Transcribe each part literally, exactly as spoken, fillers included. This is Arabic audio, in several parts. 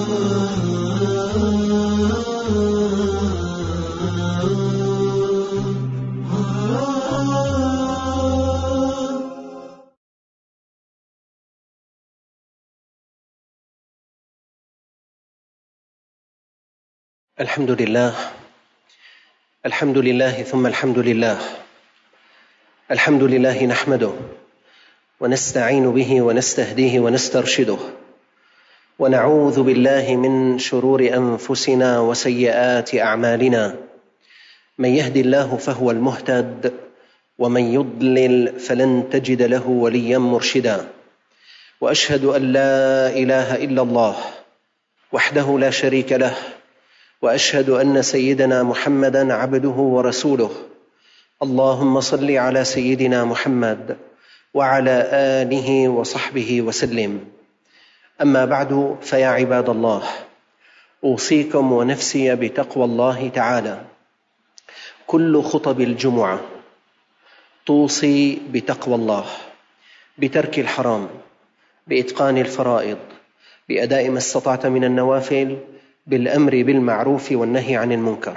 الحمد لله الحمد لله ثم الحمد لله الحمد لله نحمده ونستعين به ونستهديه ونسترشده ونعوذ بالله من شرور أنفسنا وسيئات أعمالنا. من يهد الله فهو المهتد ومن يضلل فلن تجد له وليا مرشدا. وأشهد أن لا إله إلا الله وحده لا شريك له، وأشهد أن سيدنا محمدًا عبده ورسوله. اللهم صل على سيدنا محمد وعلى آله وصحبه وسلم. أما بعد، فيا عباد الله، أوصيكم ونفسي بتقوى الله تعالى. كل خطب الجمعة توصي بتقوى الله، بترك الحرام، بإتقان الفرائض، بأداء ما استطعت من النوافل، بالأمر بالمعروف والنهي عن المنكر.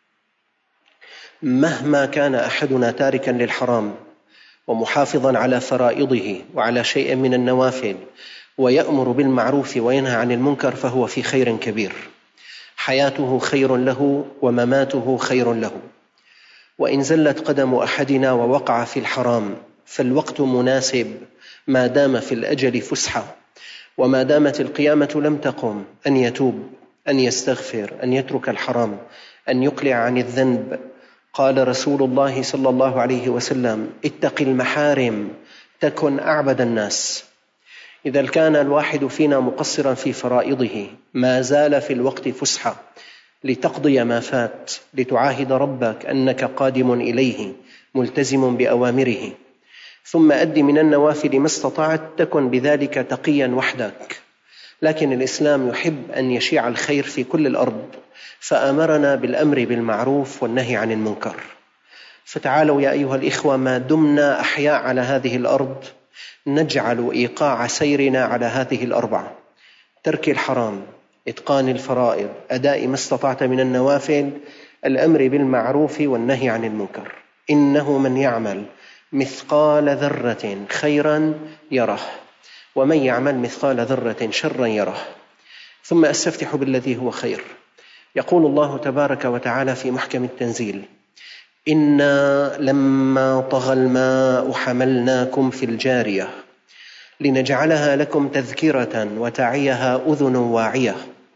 مهما كان أحدنا تاركا للحرام ومحافظا على فرائضه وعلى شيء من النوافل ويأمر بالمعروف وينهى عن المنكر فهو في خير كبير، حياته خير له ومماته خير له. وإن زلت قدم أحدنا ووقع في الحرام فالوقت مناسب ما دام في الأجل فسحة، وما دامت القيامة لم تقم، أن يتوب، أن يستغفر، أن يترك الحرام، أن يقلع عن الذنب. قال رسول الله صلى الله عليه وسلم: اتق المحارم تكن أعبد الناس. إذا كان الواحد فينا مقصرا في فرائضه ما زال في الوقت فسحة لتقضي ما فات، لتعاهد ربك أنك قادم إليه ملتزم بأوامره، ثم أد من النوافل ما استطعت، تكن بذلك تقيا وحدك. لكن الإسلام يحب أن يشيع الخير في كل الأرض، فأمرنا بالأمر بالمعروف والنهي عن المنكر. فتعالوا يا أيها الإخوة، ما دمنا أحياء على هذه الأرض نجعل إيقاع سيرنا على هذه الأربعة: ترك الحرام، إتقان الفرائض، أداء ما استطعت من النوافل، الأمر بالمعروف والنهي عن المنكر. إنه من يعمل مثقال ذرة خيرا يره، ومن يعمل مثقال ذرة شرا يره. ثم أستفتح بالذي هو خير. يقول الله تبارك وتعالى في محكم التنزيل: إنا لما طغى الماء حملناكم في الجارية لنجعلها لكم تذكرة وتعيها أذن واعية.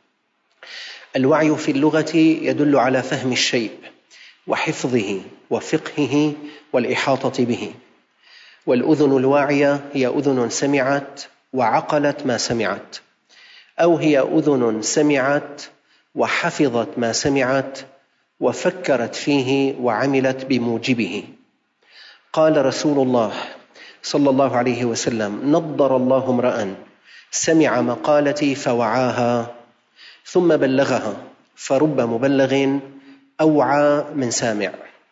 الوعي في اللغة يدل على فهم الشيء وحفظه وفقهه والإحاطة به، والأذن الواعية هي أذن سمعت وعقلت ما سمعت، أو هي أذن سمعت وحفظت ما سمعت وفكرت فيه وعملت بموجبه. قال رسول الله صلى الله عليه وسلم: نضر الله امرأ سمع مقالتي فوعاها ثم بلغها، فرب مبلغ أوعى من سامع.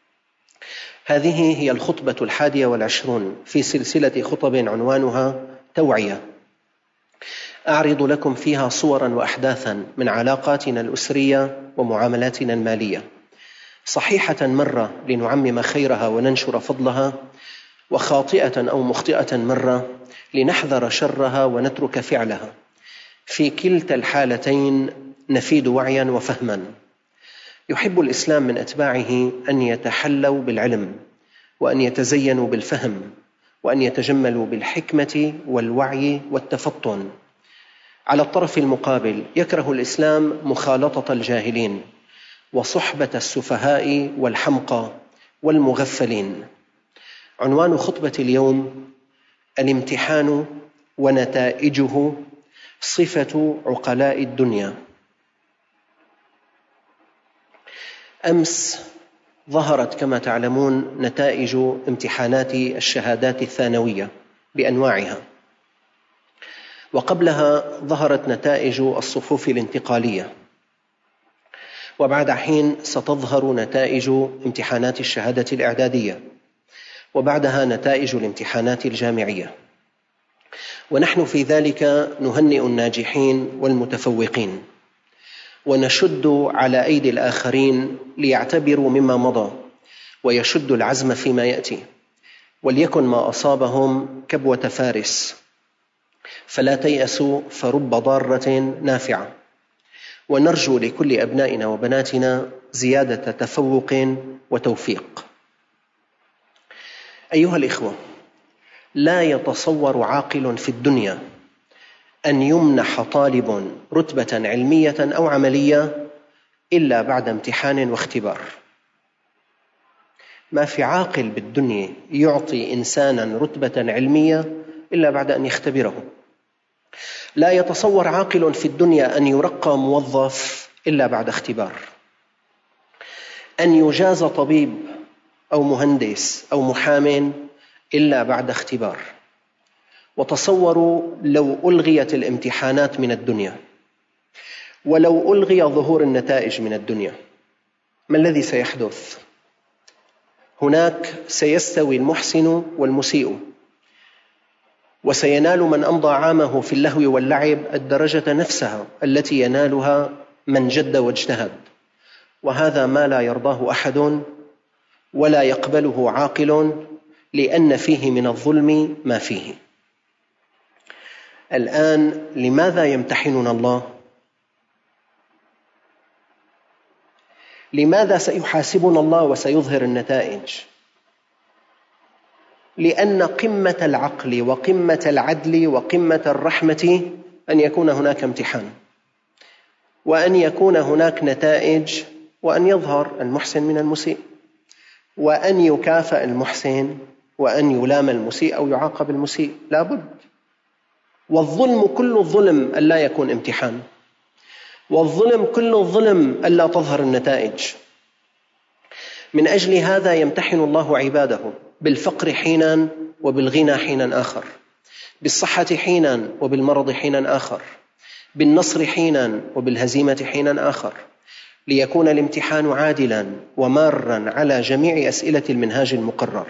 هذه هي الخطبة الحادية والعشرون في سلسلة خطب عنوانها توعية. أعرض لكم فيها صورا وأحداثا من علاقاتنا الأسرية ومعاملاتنا المالية، صحيحة مرة لنعمم خيرها وننشر فضلها، وخاطئة أو مخطئة مرة لنحذر شرها ونترك فعلها. في كلتا الحالتين نفيد وعيا وفهما. يحب الإسلام من أتباعه أن يتحلوا بالعلم، وأن يتزينوا بالفهم، وأن يتجملوا بالحكمة والوعي والتفطن. على الطرف المقابل يكره الإسلام مخالطة الجاهلين وصحبة السفهاء والحمقى والمغفلين. عنوان خطبة اليوم: الامتحان ونتائجه، صفة عقلاء الدنيا. أمس ظهرت كما تعلمون نتائج امتحانات الشهادات الثانوية بأنواعها، وقبلها ظهرت نتائج الصفوف الانتقالية، وبعد حين ستظهر نتائج امتحانات الشهادة الإعدادية، وبعدها نتائج الامتحانات الجامعية. ونحن في ذلك نهنئ الناجحين والمتفوقين، ونشد على أيدي الآخرين ليعتبروا مما مضى ويشدوا العزم فيما يأتي، وليكن ما أصابهم كبوة فارس، فلا تيأسوا فرب ضارة نافعة. ونرجو لكل أبنائنا وبناتنا زيادة تفوق وتوفيق. أيها الإخوة، لا يتصور عاقل في الدنيا أن يمنح طالب رتبة علمية أو عملية إلا بعد امتحان واختبار. ما في عاقل بالدنيا يعطي إنسانا رتبة علمية إلا بعد أن يختبره. لا يتصور عاقل في الدنيا أن يرقى موظف إلا بعد اختبار، أن يجاز طبيب أو مهندس أو محام إلا بعد اختبار. وتصوروا لو ألغيت الامتحانات من الدنيا، ولو ألغي ظهور النتائج من الدنيا، ما الذي سيحدث؟ هناك سيستوي المحسن والمسيء، وسينال من أمضى عامه في اللهو واللعب الدرجة نفسها التي ينالها من جد واجتهد، وهذا ما لا يرضاه أحد ولا يقبله عاقل، لأن فيه من الظلم ما فيه. الآن لماذا يمتحننا الله؟ لماذا سيحاسبنا الله وسيظهر النتائج؟ لأن قمة العقل وقمة العدل وقمة الرحمة أن يكون هناك امتحان، وأن يكون هناك نتائج، وأن يظهر المحسن من المسيء، وأن يكافئ المحسن، وأن يلام المسيء أو يعاقب المسيء، لا بد. والظلم كل الظلم ألا يكون امتحان، والظلم كل الظلم ألا تظهر النتائج. من أجل هذا يمتحن الله عباده بالفقر حينا وبالغنى حينا آخر، بالصحة حينا وبالمرض حينا آخر، بالنصر حينا وبالهزيمة حينا آخر، ليكون الامتحان عادلا ومارا على جميع أسئلة المنهاج المقرر.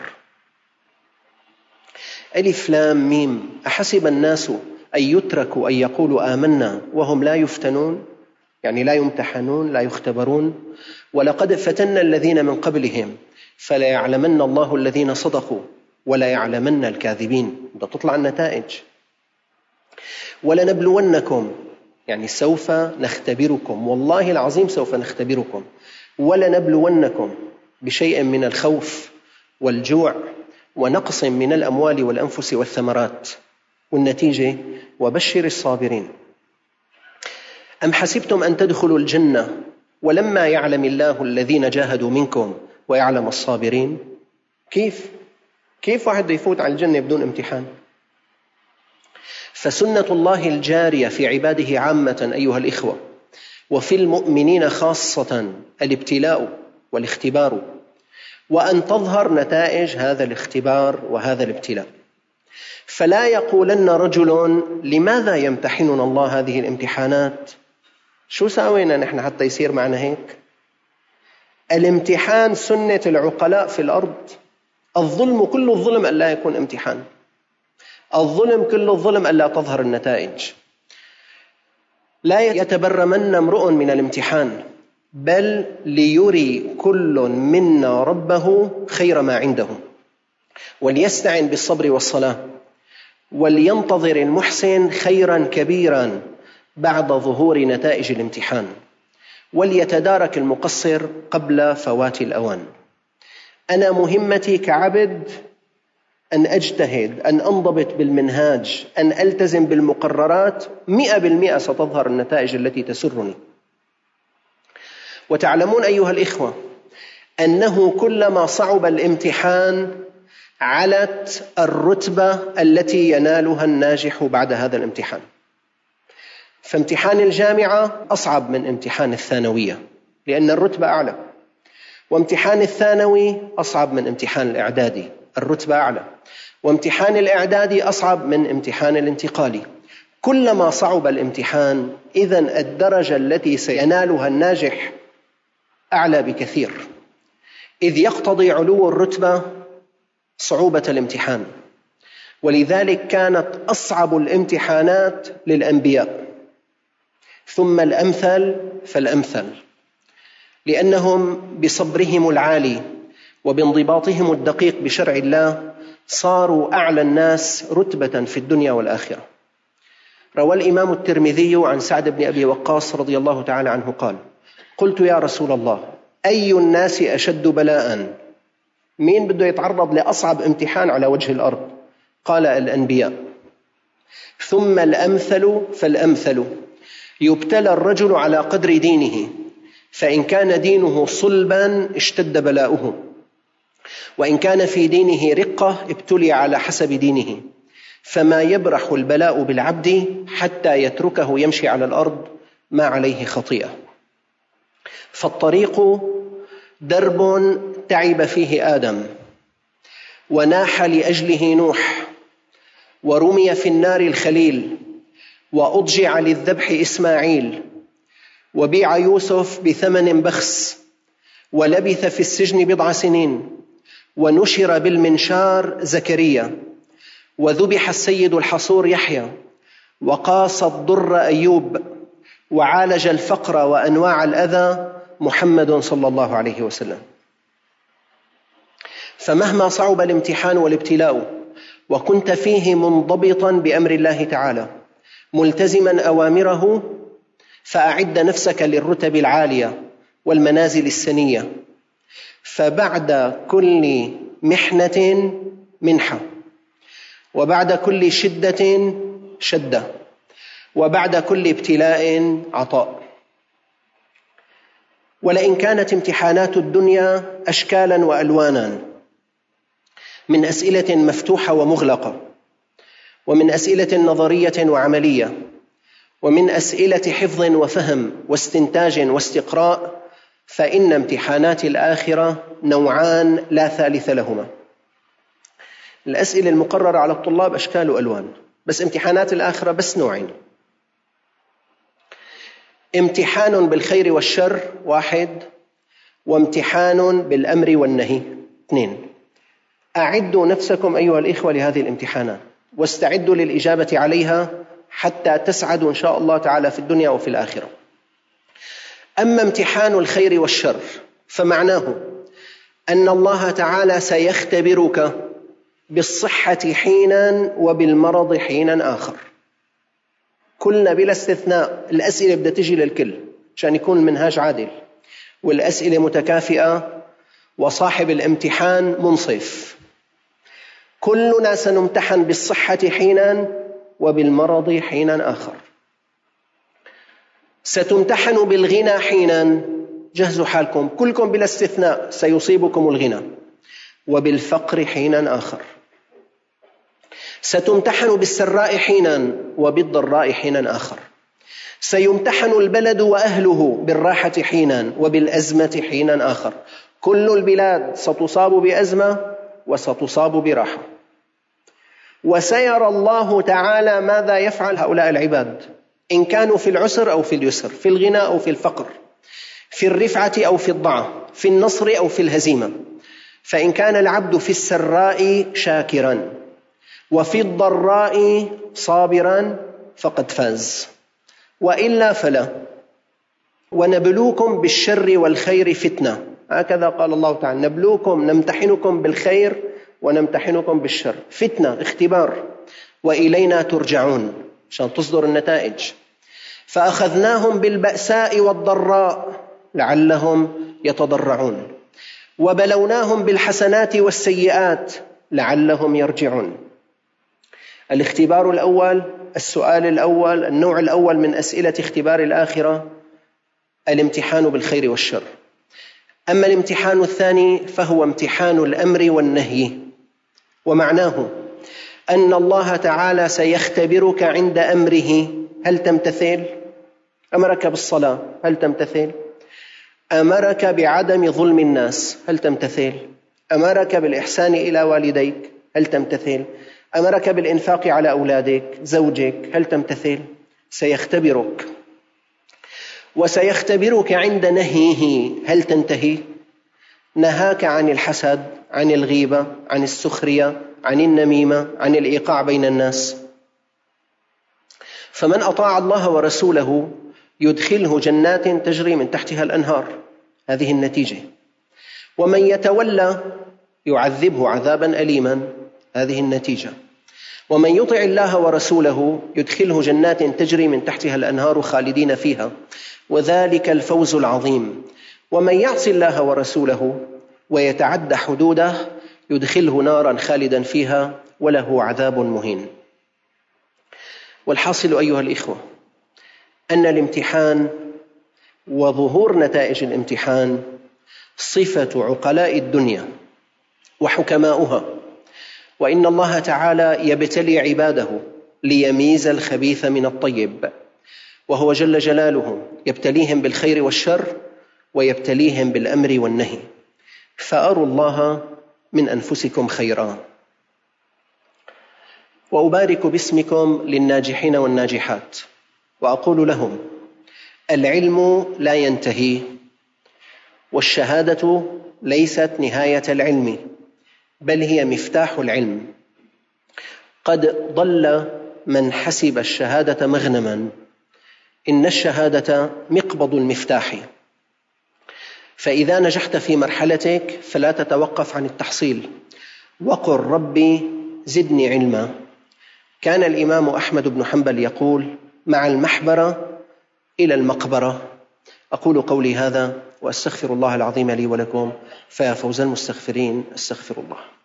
ألف لام ميم، أحسب الناس أن يتركوا أن يقولوا آمنا وهم لا يفتنون، يعني لا يمتحنون لا يختبرون. ولقد فتنا الذين من قبلهم فلا يعلمن الله الذين صدقوا ولا يعلمن الكاذبين. ده تطلع النتائج. ولنبلونكم، يعني سوف نختبركم، والله العظيم سوف نختبركم. ولنبلونكم بشيء من الخوف والجوع ونقص من الأموال والأنفس والثمرات، والنتيجة وبشر الصابرين. أم حسبتم أن تدخلوا الجنة ولما يعلم الله الذين جاهدوا منكم ويعلم الصابرين؟ كيف؟ كيف واحد يفوت على الجنة بدون امتحان؟ فسنة الله الجارية في عباده عامة أيها الإخوة، وفي المؤمنين خاصة، الابتلاء والاختبار، وأن تظهر نتائج هذا الاختبار وهذا الابتلاء. فلا يقولن رجل لماذا يمتحننا الله هذه الامتحانات؟ شو ساوينا نحن حتى يصير معنا هيك؟ الامتحان سنة العقلاء في الأرض. الظلم كل الظلم ألا يكون امتحان، الظلم كل الظلم ألا تظهر النتائج. لا يتبرمن امرؤ من الامتحان، بل ليري كل منا ربه خير ما عنده، وليستعن بالصبر والصلاة، ولينتظر المحسن خيرا كبيرا بعد ظهور نتائج الامتحان، وليتدارك المقصر قبل فوات الأوان. أنا مهمتي كعبد أن أجتهد، أن أنضبط بالمنهاج، أن ألتزم بالمقررات، مئة بالمئة ستظهر النتائج التي تسرني. وتعلمون أيها الإخوة أنه كلما صعب الامتحان علت الرتبة التي ينالها الناجح بعد هذا الامتحان. فامتحان الجامعة أصعب من امتحان الثانوية لأن الرتبة أعلى، وامتحان الثانوي أصعب من امتحان الإعدادي، الرتبة أعلى، وامتحان الإعدادي أصعب من امتحان الانتقالي. كلما صعب الامتحان إذن الدرجة التي سينالها الناجح أعلى بكثير، إذ يقتضي علو الرتبة صعوبة الامتحان. ولذلك كانت أصعب الامتحانات للأنبياء، ثم الأمثل فالأمثل، لأنهم بصبرهم العالي وبانضباطهم الدقيق بشرع الله صاروا أعلى الناس رتبة في الدنيا والآخرة. روى الإمام الترمذي عن سعد بن أبي وقاص رضي الله تعالى عنه قال: قلت يا رسول الله أي الناس أشد بلاء؟ مين بده يتعرض لأصعب امتحان على وجه الأرض؟ قال: الأنبياء. ثم الأمثل فالأمثل، يبتلى الرجل على قدر دينه، فإن كان دينه صلبا اشتد بلاؤه، وإن كان في دينه رقة ابتلي على حسب دينه، فما يبرح البلاء بالعبد حتى يتركه يمشي على الأرض ما عليه خطيئة. فالطريق درب تعب فيه آدم، وناح لأجله نوح، ورمي في النار الخليل، وأضجع للذبح إسماعيل، وبيع يوسف بثمن بخس، ولبث في السجن بضع سنين، ونشر بالمنشار زكريا، وذبح السيد الحصور يحيى، وقاص الضر أيوب، وعالج الفقر وأنواع الأذى محمد صلى الله عليه وسلم. فمهما صعب الامتحان والابتلاء وكنت فيه منضبطا بأمر الله تعالى ملتزما أوامره، فأعد نفسك للرتب العالية والمنازل السنية، فبعد كل محنة منحة، وبعد كل شدة شدة، وبعد كل ابتلاء عطاء. ولئن كانت امتحانات الدنيا أشكالا وألوانا، من أسئلة مفتوحة ومغلقة، ومن أسئلة نظرية وعملية، ومن أسئلة حفظ وفهم واستنتاج واستقراء، فإن امتحانات الآخرة نوعان لا ثالث لهما. الأسئلة المقررة على الطلاب أشكال وألوان، بس امتحانات الآخرة بس نوعين: امتحان بالخير والشر واحد، وامتحان بالأمر والنهي اثنين. أعدوا نفسكم أيها الإخوة لهذه الامتحانات، واستعدوا للإجابة عليها حتى تسعدوا إن شاء الله تعالى في الدنيا وفي الآخرة. أما امتحان الخير والشر فمعناه أن الله تعالى سيختبرك بالصحة حينا وبالمرض حينا آخر، كلنا بلا استثناء. الأسئلة بدها تجي للكل عشان يكون المنهاج عادل، والأسئلة متكافئة، وصاحب الامتحان منصف. كلنا سنمتحن بالصحة حينا وبالمرض حينا آخر. ستمتحن بالغنى حينا، جهزوا حالكم كلكم بلا استثناء سيصيبكم الغنى، وبالفقر حينا آخر. ستمتحن بالسراء حينا وبالضراء حينا آخر. سيمتحن البلد وأهله بالراحة حينا وبالأزمة حينا آخر. كل البلاد ستصاب بأزمة وستصاب براحة. وسيرى الله تعالى ماذا يفعل هؤلاء العباد، إن كانوا في العسر أو في اليسر، في الغنى أو في الفقر، في الرفعة أو في الضعف، في النصر أو في الهزيمة. فإن كان العبد في السراء شاكرا وفي الضراء صابرا فقد فاز، وإلا فلا. ونبلوكم بالشر والخير فتنة، هكذا قال الله تعالى: نبلوكم، نمتحنكم بالخير ونمتحنكم بالشر، فتنة، اختبار، وإلينا ترجعون عشان تصدر النتائج. فأخذناهم بالبأساء والضراء لعلهم يتضرعون، وبلوناهم بالحسنات والسيئات لعلهم يرجعون. الاختبار الأول، السؤال الأول، النوع الأول من أسئلة اختبار الآخرة الامتحان بالخير والشر. أما الامتحان الثاني فهو امتحان الأمر والنهي، ومعناه أن الله تعالى سيختبرك عند أمره، هل تمتثل؟ أمرك بالصلاة، هل تمتثل؟ أمرك بعدم ظلم الناس، هل تمتثل؟ أمرك بالإحسان إلى والديك، هل تمتثل؟ أمرك بالإنفاق على أولادك، زوجك، هل تمتثل؟ سيختبرك. وسيختبرك عند نهيه، هل تنتهي؟ نهاك عن الحسد، عن الغيبة، عن السخرية، عن النميمة، عن الإيقاع بين الناس. فمن أطاع الله ورسوله يدخله جنات تجري من تحتها الأنهار، هذه النتيجة. ومن يتولى يعذبه عذابا أليما، هذه النتيجة. ومن يطع الله ورسوله يدخله جنات تجري من تحتها الأنهار خالدين فيها، وذلك الفوز العظيم. ومن يعص الله ورسوله ويتعد حدوده يدخله نارا خالدا فيها وله عذاب مهين. والحاصل أيها الإخوة أن الامتحان وظهور نتائج الامتحان صفة عقلاء الدنيا وحكماؤها، وإن الله تعالى يبتلي عباده ليميز الخبيث من الطيب، وهو جل جلاله يبتليهم بالخير والشر ويبتليهم بالأمر والنهي. فأروا الله من أنفسكم خيرا. وأبارك باسمكم للناجحين والناجحات وأقول لهم: العلم لا ينتهي، والشهادة ليست نهاية العلم، بل هي مفتاح العلم. قد ضل من حسب الشهادة مغنما، إن الشهادة مقبض المفتاح. فإذا نجحت في مرحلتك فلا تتوقف عن التحصيل، وقل ربي زدني علما. كان الإمام أحمد بن حنبل يقول: مع المحبرة إلى المقبرة. أقول قولي هذا وأستغفر الله العظيم لي ولكم، فيا فوز المستغفرين، استغفر الله.